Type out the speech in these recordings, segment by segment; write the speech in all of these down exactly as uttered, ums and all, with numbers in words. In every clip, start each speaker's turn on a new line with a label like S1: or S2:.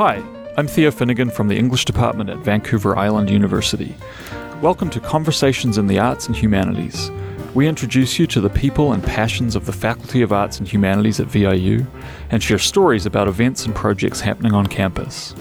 S1: Hi, I'm Theo Finnegan from the English department at Vancouver Island University. Welcome to Conversations in the Arts and Humanities. We introduce you to the people and passions of the Faculty of Arts and Humanities at V I U and share stories about events and projects happening on campus.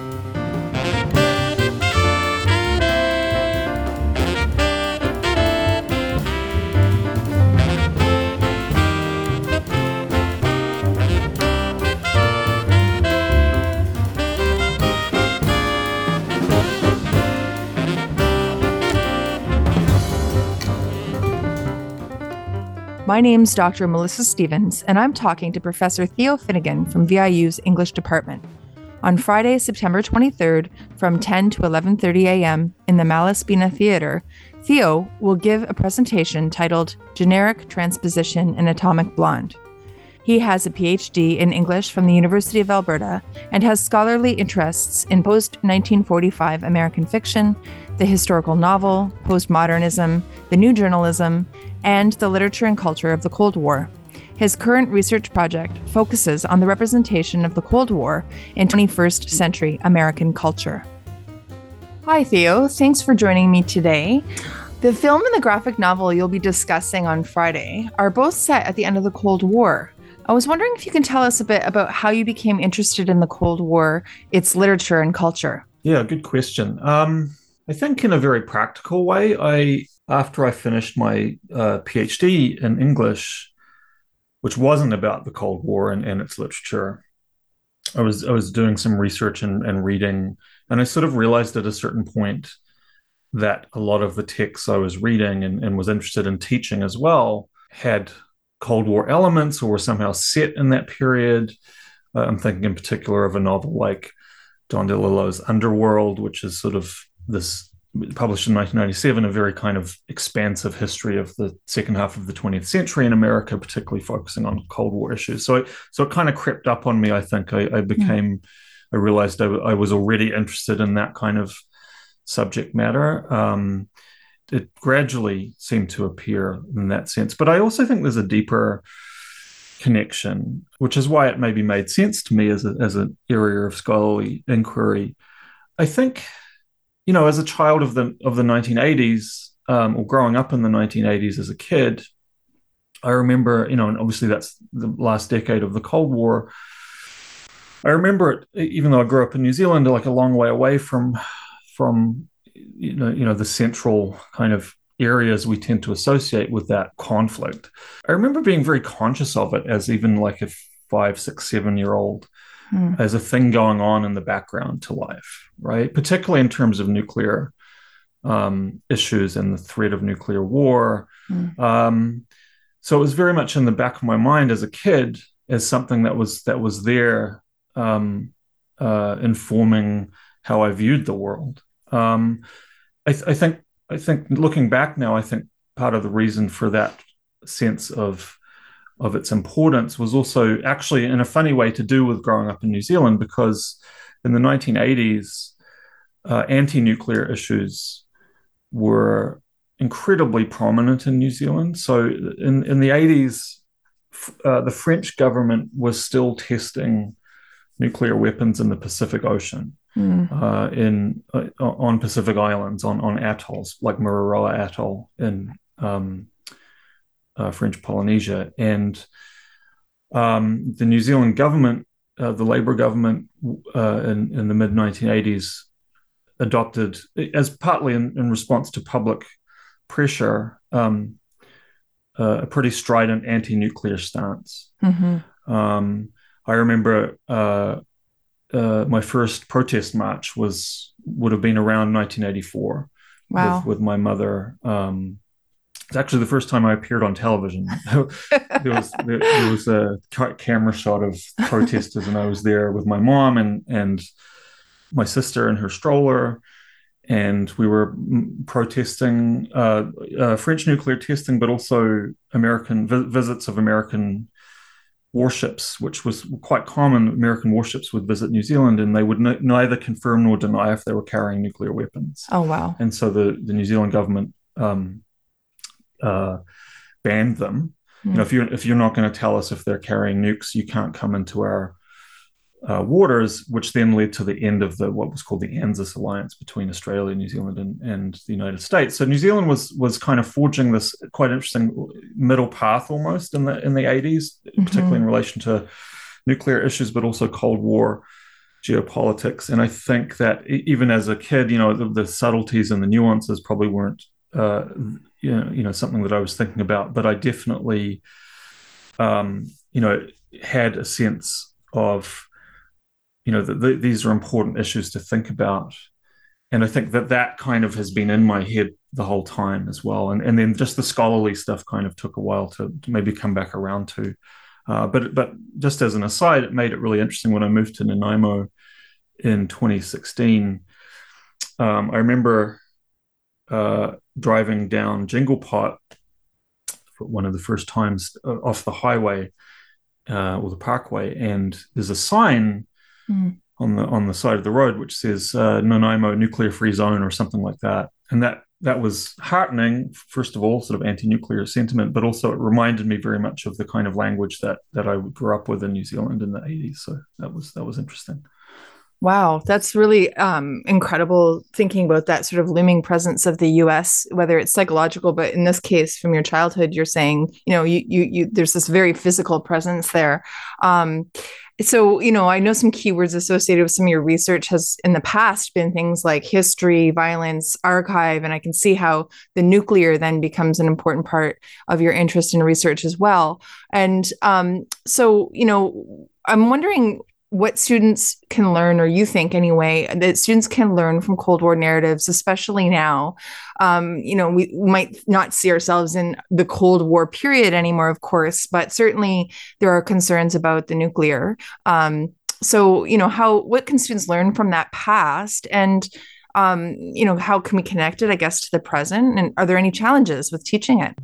S2: My name's Doctor Melissa Stevens, and I'm talking to Professor Theo Finnegan from V I U's English Department. On Friday, September twenty-third, from ten to eleven thirty a.m. in the Malaspina Theatre, Theo will give a presentation titled Generic Transposition in Atomic Blonde. He has a P H D in English from the University of Alberta and has scholarly interests in post-nineteen forty-five American fiction, the historical novel, postmodernism, the new journalism, and the literature and culture of the Cold War. His current research project focuses on the representation of the Cold War in twenty-first century American culture. Hi, Theo. Thanks for joining me today. The film and the graphic novel you'll be discussing on Friday are both set at the end of the Cold War. I was wondering if you can tell us a bit about how you became interested in the Cold War, its literature and culture.
S3: Yeah, good question. Um, I think in a very practical way, I after I finished my uh, P H D in English, which wasn't about the Cold War and, and its literature, I was I was doing some research and, and reading, and I sort of realized at a certain point that a lot of the texts I was reading and, and was interested in teaching as well had Cold War elements or were somehow set in that period. Uh, I'm thinking in particular of a novel like Don DeLillo's Underworld, which is sort of this, published in nineteen ninety-seven, a very kind of expansive history of the second half of the twentieth century in America, particularly focusing on Cold War issues. So it, so it kind of crept up on me, I think. I, I became, mm-hmm. I realized I, I was already interested in that kind of subject matter. Um, it gradually seemed to appear in that sense. But I also think there's a deeper connection, which is why it maybe made sense to me as, a, as an area of scholarly inquiry. I think, you know, as a child of the of the nineteen eighties, um, or growing up in the nineteen eighties as a kid, I remember, you know, and obviously that's the last decade of the Cold War. I remember it, even though I grew up in New Zealand, like a long way away from, from you know, you know, the central kind of areas we tend to associate with that conflict. I remember being very conscious of it as even like a five, six, seven-year-old, mm. as a thing going on in the background to life, right? Particularly in terms of nuclear um, issues and the threat of nuclear war. Mm. Um, so it was very much in the back of my mind as a kid as something that was that was there, um, uh, informing how I viewed the world. Um, I, th- I think I think looking back now, I think part of the reason for that sense of of its importance was also actually in a funny way to do with growing up in New Zealand, because in the nineteen eighties, uh, anti-nuclear issues were incredibly prominent in New Zealand. So in, in the eighties, uh, the French government was still testing nuclear weapons in the Pacific Ocean. Mm. Uh, in uh, on Pacific Islands, on, on atolls like Mururoa Atoll in um, uh, French Polynesia. And um, the New Zealand government, uh, the Labour government uh, in, in the mid nineteen eighties adopted, as partly in, in response to public pressure, um, uh, a pretty strident anti-nuclear stance. Mm-hmm. Um, I remember uh, Uh, my first protest march was would have been around nineteen eighty-four.
S2: Wow.
S3: with, with my mother. Um, it's actually the first time I appeared on television. there was there, there was a camera shot of protesters, and I was there with my mom and and my sister in her stroller, and we were protesting uh, uh, French nuclear testing, but also American vi- visits of American warships, which was quite common. American warships would visit New Zealand, and they would n- neither confirm nor deny if they were carrying nuclear weapons.
S2: Oh, wow.
S3: And so the, the New Zealand government um, uh, banned them. Mm. You know, if you're if you're not going to tell us if they're carrying nukes, you can't come into our uh, waters, which then led to the end of the what was called the ANZUS alliance between Australia, New Zealand, and, and the United States. So New Zealand was was kind of forging this quite interesting middle path almost in the in the eighties, mm-hmm. particularly in relation to nuclear issues, but also Cold War geopolitics. And I think that even as a kid, you know, the, the subtleties and the nuances probably weren't, uh, you know, you know, something that I was thinking about. But I definitely, um, you know, had a sense of, you know, that the, these are important issues to think about. And I think that that kind of has been in my head the whole time as well. And and then just the scholarly stuff kind of took a while to, to maybe come back around to. Uh, but but just as an aside, it made it really interesting when I moved to Nanaimo in twenty sixteen. Um, I remember uh, driving down Jingle Pot for one of the first times uh, off the highway uh, or the parkway, and there's a sign mm. on the on the side of the road which says uh, Nanaimo nuclear free zone or something like that, and that. That was heartening, first of all, sort of anti-nuclear sentiment, but also it reminded me very much of the kind of language that that I grew up with in New Zealand in the eighties. So that was that was interesting.
S2: Wow, that's really um, incredible thinking about that sort of looming presence of the U S, whether it's psychological, but in this case, from your childhood, you're saying, you know, you you, you there's this very physical presence there. Um, So, you know, I know some keywords associated with some of your research has in the past been things like history, violence, archive, and I can see how the nuclear then becomes an important part of your interest in research as well. And um, so, you know, I'm wondering what students can learn, or you think anyway, that students can learn from Cold War narratives, especially now. Um, you know, we might not see ourselves in the Cold War period anymore, of course, but certainly there are concerns about the nuclear. Um, so, you know, how, what can students learn from that past? And, um, you know, how can we connect it, I guess, to the present? And are there any challenges with teaching it?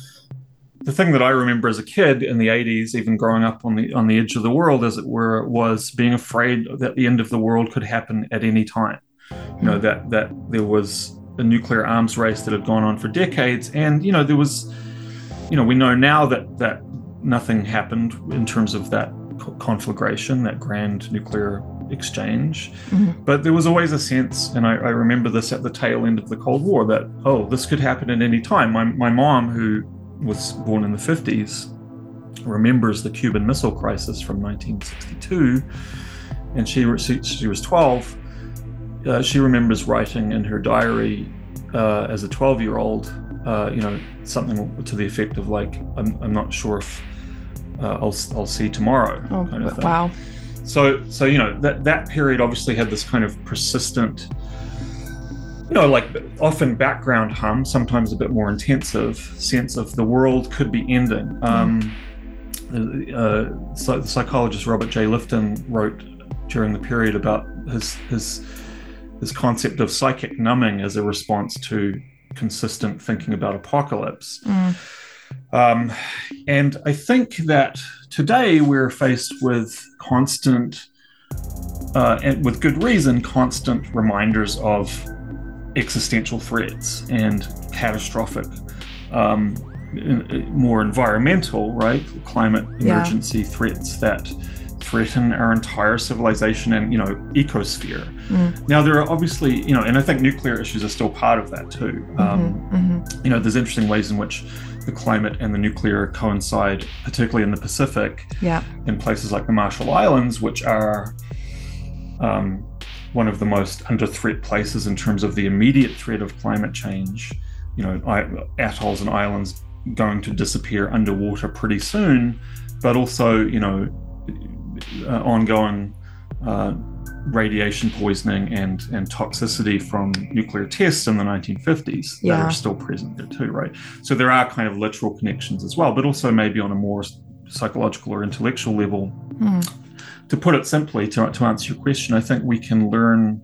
S3: The thing that I remember as a kid in the eighties, even growing up on the on the edge of the world, as it were, was being afraid that the end of the world could happen at any time. You know, that that there was a nuclear arms race that had gone on for decades, and you know there was, you know, we know now that that nothing happened in terms of that conflagration, that grand nuclear exchange. Mm-hmm. But there was always a sense, and I, I remember this at the tail end of the Cold War, that oh, this could happen at any time. My my mom, who was born in the fifties, remembers the Cuban Missile Crisis from nineteen sixty-two, and she she, she was twelve. Uh, she remembers writing in her diary uh, as a twelve-year-old, uh, you know, something to the effect of like, "I'm I'm not sure if uh, I'll I'll see tomorrow."
S2: Oh,
S3: kind of thing.
S2: Wow!
S3: So so you know that that period obviously had this kind of persistent, you know, like often background hum, sometimes a bit more intensive sense of the world could be ending. Um, uh, so the psychologist Robert J. Lifton wrote during the period about his his his concept of psychic numbing as a response to consistent thinking about apocalypse. Mm. Um, and I think that today we're faced with constant, uh, and with good reason, constant reminders of existential threats and catastrophic, um, more environmental, right, climate emergency yeah. threats that threaten our entire civilization and, you know, ecosphere. Mm. Now, there are obviously, you know, and I think nuclear issues are still part of that too. Mm-hmm, um, mm-hmm. You know, there's interesting ways in which the climate and the nuclear coincide, particularly in the Pacific, yeah. in places like the Marshall Islands, which are um, one of the most under threat places in terms of the immediate threat of climate change. You know, atolls and islands going to disappear underwater pretty soon, but also, you know, uh, ongoing uh, radiation poisoning and and toxicity from nuclear tests in the nineteen fifties yeah. that are still present there too, right? So there are kind of literal connections as well, but also maybe on a more psychological or intellectual level. Mm. To put it simply, to, to answer your question, I think we can learn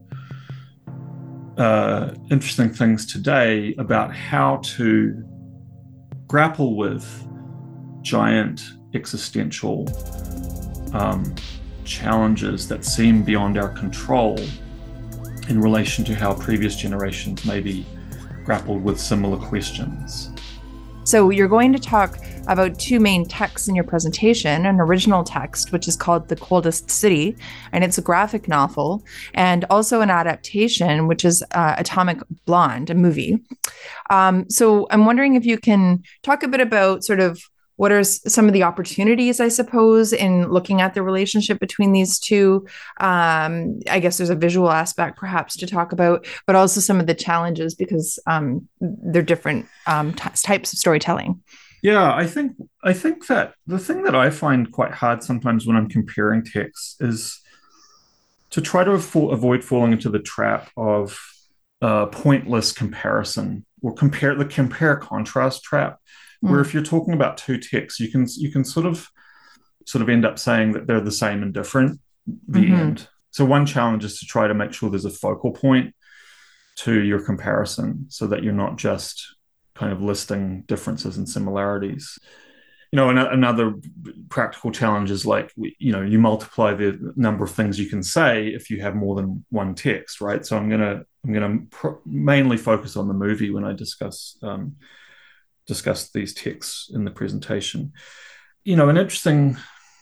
S3: uh, interesting things today about how to grapple with giant existential um, challenges that seem beyond our control in relation to how previous generations maybe grappled with similar questions.
S2: So you're going to talk about two main texts in your presentation, an original text, which is called The Coldest City, and it's a graphic novel, and also an adaptation, which is uh, Atomic Blonde, a movie. Um, so I'm wondering if you can talk a bit about sort of what are some of the opportunities, I suppose, in looking at the relationship between these two? Um, I guess there's a visual aspect perhaps to talk about, but also some of the challenges because um, they're different um, t- types of storytelling.
S3: Yeah, I think I think that the thing that I find quite hard sometimes when I'm comparing texts is to try to avo- avoid falling into the trap of uh, pointless comparison or compare the compare contrast trap. Where if you're talking about two texts, you can you can sort of sort of end up saying that they're the same and different. The mm-hmm. end. So one challenge is to try to make sure there's a focal point to your comparison, so that you're not just kind of listing differences and similarities. You know, an- another practical challenge is like you know you multiply the number of things you can say if you have more than one text, right? So I'm gonna I'm gonna pr- mainly focus on the movie when I discuss. Um, discuss these texts in the presentation. You know, an interesting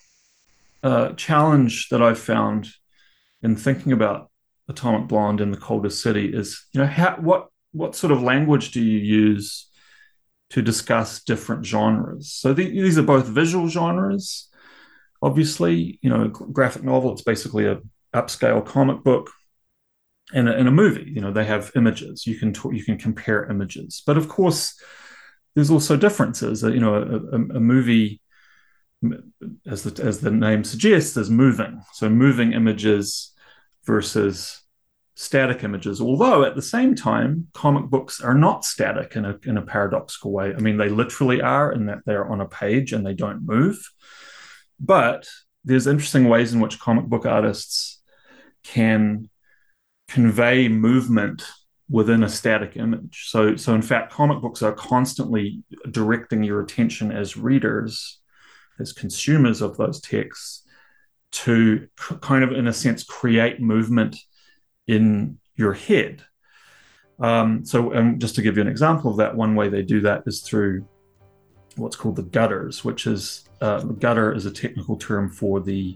S3: uh, challenge that I've found in thinking about Atomic Blonde and The Coldest City is, you know, how, what what sort of language do you use to discuss different genres? So the, these are both visual genres. Obviously, you know, a graphic novel, it's basically a upscale comic book. And a, and a movie, you know, they have images. You can talk, you can compare images. But of course, there's also differences. You know, a, a, a movie, as the as the name suggests, is moving. So moving images versus static images. Although at the same time, comic books are not static in a in a paradoxical way. I mean, they literally are in that they're on a page and they don't move. But there's interesting ways in which comic book artists can convey movement within a static image. So, so in fact, comic books are constantly directing your attention as readers, as consumers of those texts, to c- kind of, in a sense, create movement in your head. Um, so, and just to give you an example of that, one way they do that is through what's called the gutters, which is, uh, gutter is a technical term for the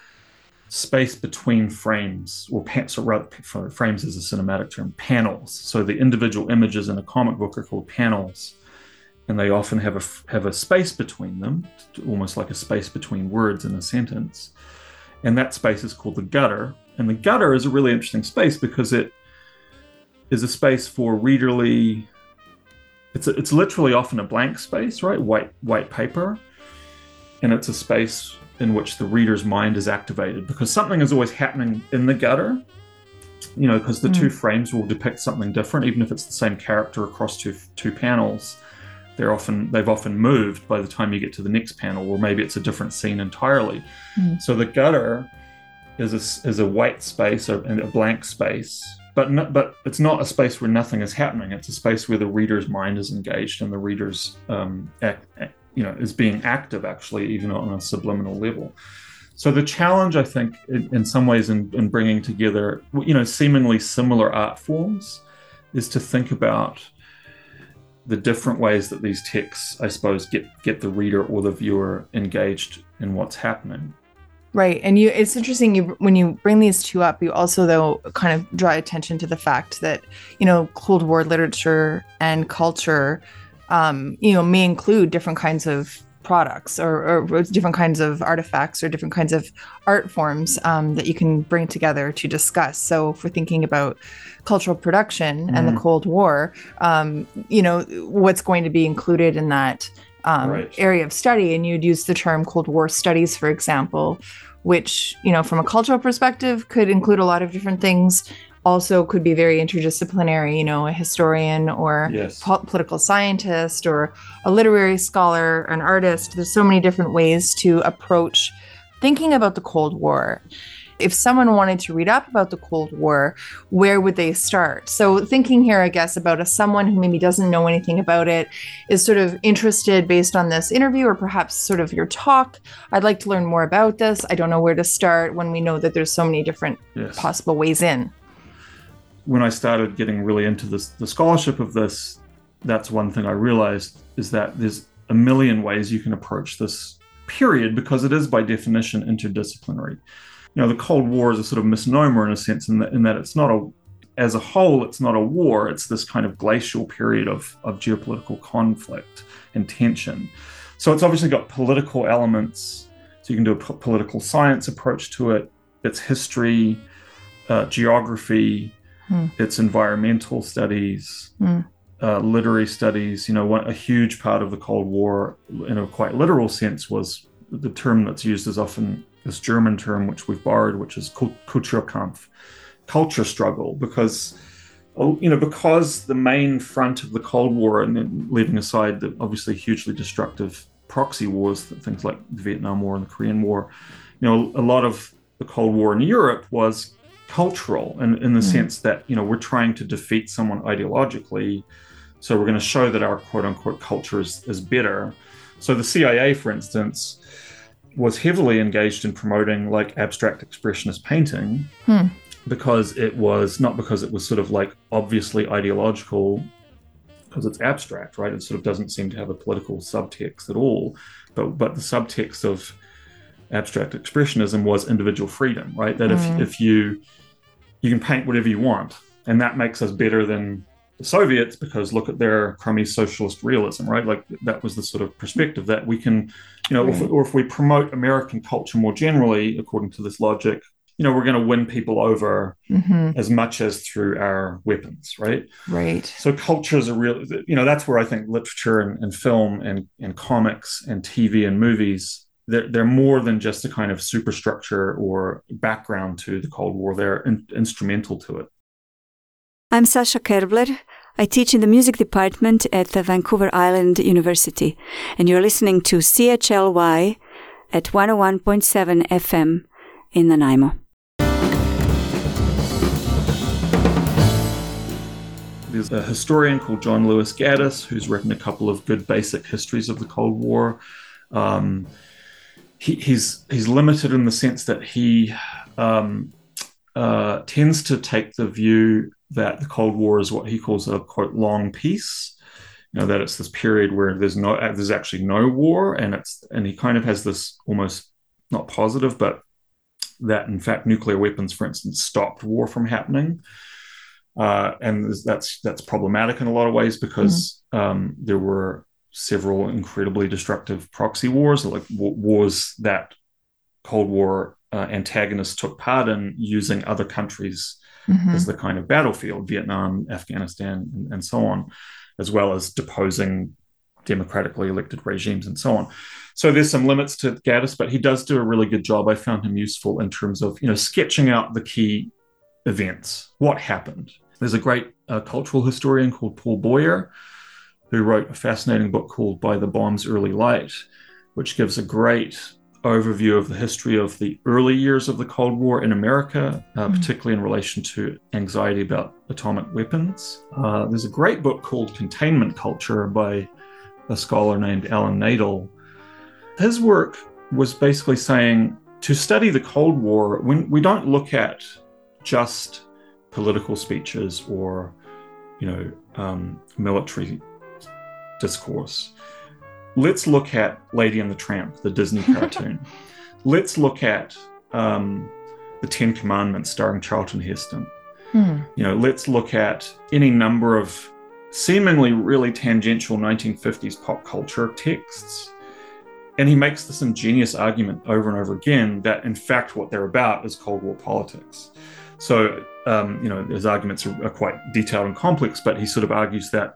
S3: space between frames, or pa- so rather, frames is a cinematic term, panels. So the individual images in a comic book are called panels, and they often have a have a space between them, almost like a space between words in a sentence. And that space is called the gutter. And the gutter is a really interesting space because it is a space for readerly. It's a, it's literally often a blank space, right? White white paper, and it's a space in which the reader's mind is activated because something is always happening in the gutter, you know, because the mm. two frames will depict something different, even if it's the same character across two two panels. They're often they've often moved by the time you get to the next panel, or maybe it's a different scene entirely. Mm. So the gutter is a, is a white space or a blank space, but no, but it's not a space where nothing is happening. It's a space where the reader's mind is engaged and the reader's um, act, act, you know, is being active, actually, even on a subliminal level. So the challenge, I think, in, in some ways, in, in bringing together, you know, seemingly similar art forms, is to think about the different ways that these texts, I suppose, get get the reader or the viewer engaged in what's happening.
S2: Right. And you, it's interesting you when you bring these two up, you also, though, kind of draw attention to the fact that, you know, Cold War literature and culture Um, you know, may include different kinds of products or, or different kinds of artifacts or different kinds of art forms um, that you can bring together to discuss. So if we're thinking about cultural production mm. and the Cold War, um, you know, what's going to be included in that um, right. area of study? And you'd use the term Cold War studies, for example, which, you know, from a cultural perspective could include a lot of different things. Also could be very interdisciplinary, you know, a historian or yes. po- political scientist or a literary scholar, an artist. There's so many different ways to approach thinking about the Cold War. If someone wanted to read up about the Cold War, where would they start? So thinking here, I guess, about a someone who maybe doesn't know anything about it, is sort of interested based on this interview or perhaps sort of your talk. I'd like to learn more about this. I don't know where to start when we know that there's so many different yes. possible ways in.
S3: When I started getting really into this, the scholarship of this, that's one thing I realized, is that there's a million ways you can approach this period because it is by definition interdisciplinary. You know, the Cold War is a sort of misnomer in a sense in that, in that it's not a, as a whole, it's not a war. It's this kind of glacial period of, of geopolitical conflict and tension. So it's obviously got political elements. So you can do a p- political science approach to it. It's history, uh, geography, hmm. it's environmental studies, hmm. uh, literary studies. You know, one, a huge part of the Cold War, in a quite literal sense, was the term that's used as often this German term, which we've borrowed, which is Kulturkampf, culture struggle, because, you know, because the main front of the Cold War, and then leaving aside the obviously hugely destructive proxy wars, things like the Vietnam War and the Korean War, you know, a lot of the Cold War in Europe was cultural, and in the mm. sense that, you know, we're trying to defeat someone ideologically, so we're going to show that our quote-unquote culture is, is better. So the C I A, for instance, was heavily engaged in promoting like abstract expressionist painting hmm. because it was not because it was sort of like obviously ideological, because it's abstract, right? It sort of doesn't seem to have a political subtext at all. But but the subtext of abstract expressionism was individual freedom, right? That mm. if if you you can paint whatever you want, and that makes us better than the Soviets because look at their crummy socialist realism, right? Like that was the sort of perspective that we can, you know, right. if, or if we promote American culture more generally, according to this logic, you know, we're going to win people over mm-hmm. as much as through our weapons, right?
S2: Right.
S3: So culture is a real, you know, that's where I think literature and, and film and, and comics and T V and movies, they're, they're more than just a kind of superstructure or background to the Cold War. They're in, instrumental to it.
S4: I'm Sasha Kerbler. I teach in the music department at the Vancouver Island University, and you're listening to C H L Y at one oh one point seven F M in Nanaimo.
S3: There's a historian called John Lewis Gaddis who's written a couple of good basic histories of the Cold War. Um, he, he's he's limited in the sense that he um, uh, tends to take the view that the Cold War is what he calls a quote long peace. You know, that it's this period where there's no there's actually no war, and it's and he kind of has this almost not positive, but that in fact nuclear weapons, for instance, stopped war from happening. Uh, and that's that's problematic in a lot of ways because mm-hmm. um, there were several incredibly destructive proxy wars, like w- wars that Cold War uh, antagonists took part in using other countries mm-hmm. as the kind of battlefield, Vietnam, Afghanistan, and, and so on, as well as deposing democratically elected regimes and so on. So there's some limits to Gaddis, but he does do a really good job. I found him useful in terms of, you know, sketching out the key events, what happened. There's a great uh, cultural historian called Paul Boyer who wrote a fascinating book called By the Bomb's Early Light, which gives a great overview of the history of the early years of the Cold War in America, uh, mm. particularly in relation to anxiety about atomic weapons. Uh, there's a great book called Containment Culture by a scholar named Alan Nadel. His work was basically saying to study the Cold War, when we don't look at just political speeches or, you know, um, military discourse. Let's look at Lady and the Tramp, the Disney cartoon. Let's look at um, the Ten Commandments starring Charlton Heston. Hmm. You know, let's look at any number of seemingly really tangential nineteen fifties pop culture texts. And he makes this ingenious argument over and over again that, in fact, what they're about is Cold War politics. So, um, you know, his arguments are, are quite detailed and complex, but he sort of argues that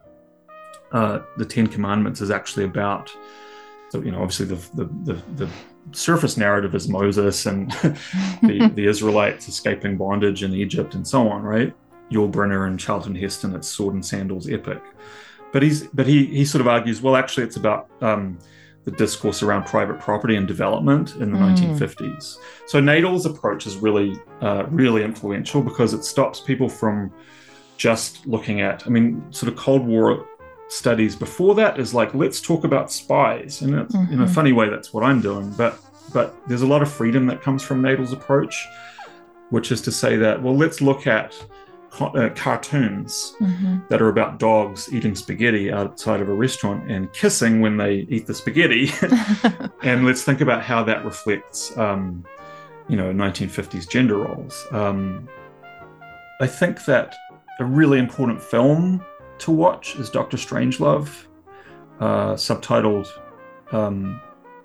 S3: uh, the Ten Commandments is actually about, so, you know, obviously the the, the, the surface narrative is Moses and the, the Israelites escaping bondage in Egypt and so on, right? Yul Brynner and Charlton Heston, it's sword and sandals epic. But he's but he he sort of argues, well, actually, it's about um, the discourse around private property and development in the mm. nineteen fifties. So Nadel's approach is really, uh, really influential because it stops people from just looking at, I mean, sort of Cold War studies before that is like, let's talk about spies. And it's, mm-hmm. in a funny way, that's what I'm doing. But but there's a lot of freedom that comes from Nadel's approach, which is to say that, well, let's look at co- uh, cartoons
S2: Mm-hmm.
S3: that are about dogs eating spaghetti outside of a restaurant and kissing when they eat the spaghetti. And let's think about how that reflects, um, you know, nineteen fifties gender roles. Um, I think that a really important film to watch is Doctor Strangelove, uh, subtitled um,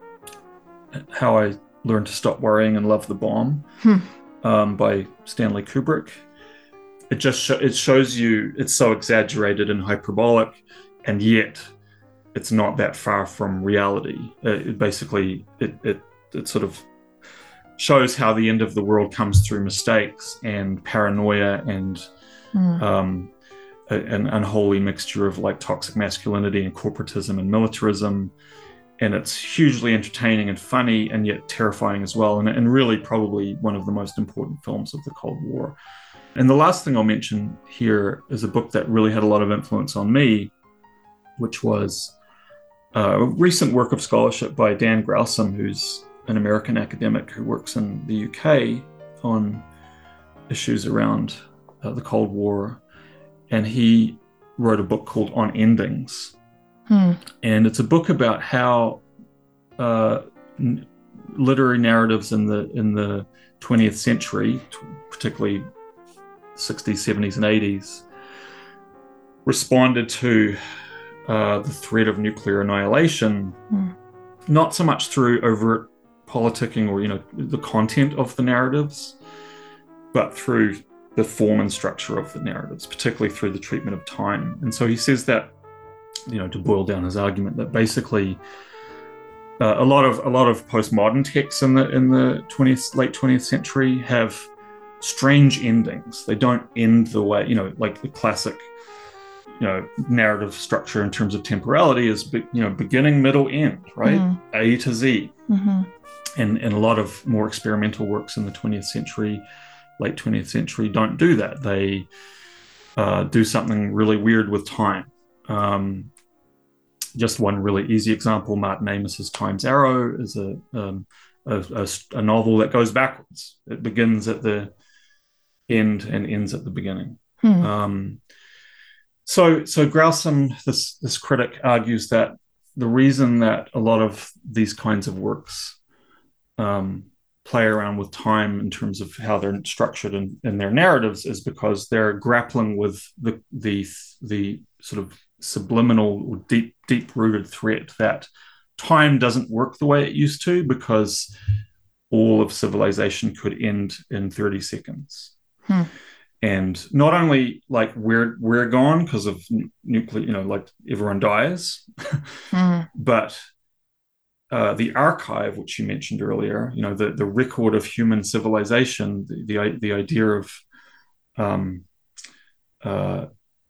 S3: How I Learned to Stop Worrying and Love the Bomb,
S2: Hmm.
S3: um, by Stanley Kubrick. It just sh- it shows you it's so exaggerated and hyperbolic, and yet it's not that far from reality. Uh, it basically it, it it sort of shows how the end of the world comes through mistakes and paranoia and
S2: Mm.
S3: um, a, an unholy mixture of like toxic masculinity and corporatism and militarism. And it's hugely entertaining and funny, and yet terrifying as well. And, and really probably one of the most important films of the Cold War. And the last thing I'll mention here is a book that really had a lot of influence on me, which was uh, a recent work of scholarship by Dan Grausom, who's an American academic who works in the U K on issues around uh, the Cold War. And he wrote a book called On Endings.
S2: Hmm.
S3: And it's a book about how uh, n- literary narratives in the in the twentieth century, t- particularly sixties, seventies, and eighties, responded to uh, the threat of nuclear annihilation,
S2: Hmm.
S3: not so much through overt politicking or, you know, the content of the narratives, but through the form and structure of the narratives, particularly through the treatment of time. And so he says that, you know, to boil down his argument, that basically uh, a lot of a lot of postmodern texts in the in the twentieth late twentieth century have strange endings. They don't end the way, you know, like the classic, you know, narrative structure in terms of temporality is, be, you know, beginning, middle, end, right?
S2: Mhm.
S3: A to Z.
S2: Mm-hmm.
S3: And and a lot of more experimental works in the twentieth century, late twentieth century, don't do that. They uh, do something really weird with time. Um, just one really easy example, Martin Amis's Time's Arrow is a, um, a, a, a novel that goes backwards. It begins at the end and ends at the beginning.
S2: Hmm.
S3: Um, so so Grausom, this, this critic, argues that the reason that a lot of these kinds of works um, play around with time in terms of how they're structured in, in their narratives is because they're grappling with the the the sort of subliminal or deep deep rooted threat that time doesn't work the way it used to, because all of civilization could end in thirty seconds.
S2: Hmm.
S3: And not only like we're we're gone because of n- nuclear, you know, like everyone dies,
S2: Hmm.
S3: but Uh, the archive, which you mentioned earlier, you know, the, the record of human civilization, the the, the idea of, um, uh,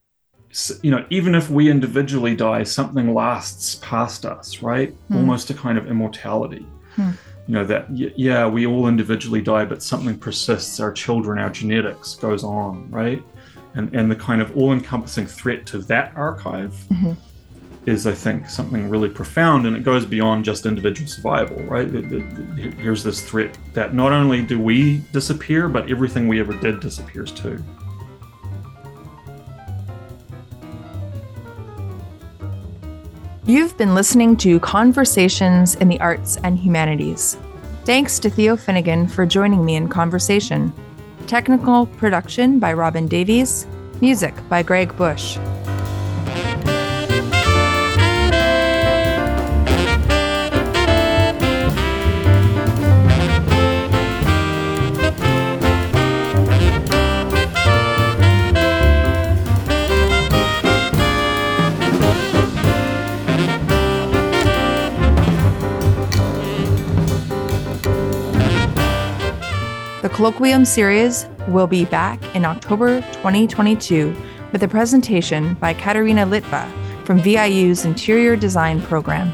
S3: you know, even if we individually die, something lasts past us, right?
S2: Hmm.
S3: Almost a kind of immortality.
S2: Hmm.
S3: You know, that, y- yeah, we all individually die, but something persists, our children, our genetics goes on, right? And, and the kind of all-encompassing threat to that archive
S2: Mm-hmm.
S3: is, I think, something really profound, and it goes beyond just individual survival, right? The, the, the, here's this threat that not only do we disappear, but everything we ever did disappears too.
S2: You've been listening to Conversations in the Arts and Humanities. Thanks to Theo Finnegan for joining me in conversation. Technical production by Robin Davies. Music by Greg Bush. The Colloquium series will be back in October twenty twenty-two with a presentation by Katerina Litva from V I U's Interior Design program.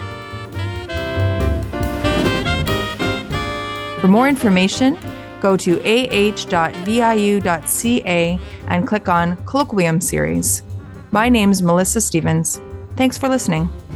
S2: For more information, go to a h dot v i u dot c a and click on Colloquium series. My name's Melissa Stevens. Thanks for listening.